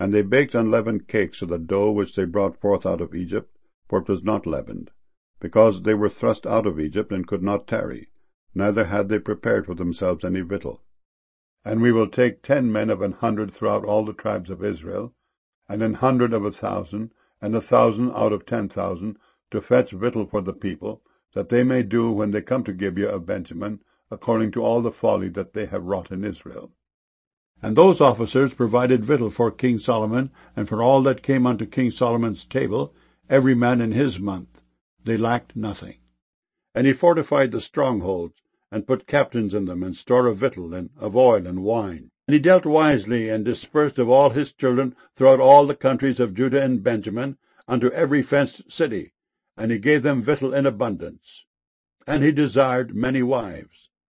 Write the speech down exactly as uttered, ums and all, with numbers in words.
And they baked unleavened cakes of the dough which they brought forth out of Egypt, for it was not leavened, because they were thrust out of Egypt, and could not tarry, neither had they prepared for themselves any victual. And we will take ten men of an hundred throughout all the tribes of Israel, and an hundred of a thousand, and a thousand out of ten thousand, to fetch victual for the people, that they may do when they come to Gibeah of Benjamin, according to all the folly that they have wrought in Israel. And those officers provided victual for King Solomon, and for all that came unto King Solomon's table, every man in his month. They lacked nothing. And he fortified the strongholds, and put captains in them, and store of victual, and of oil, and wine. And he dealt wisely, and dispersed of all his children throughout all the countries of Judah and Benjamin, unto every fenced city, and he gave them victual in abundance. And he desired many wives.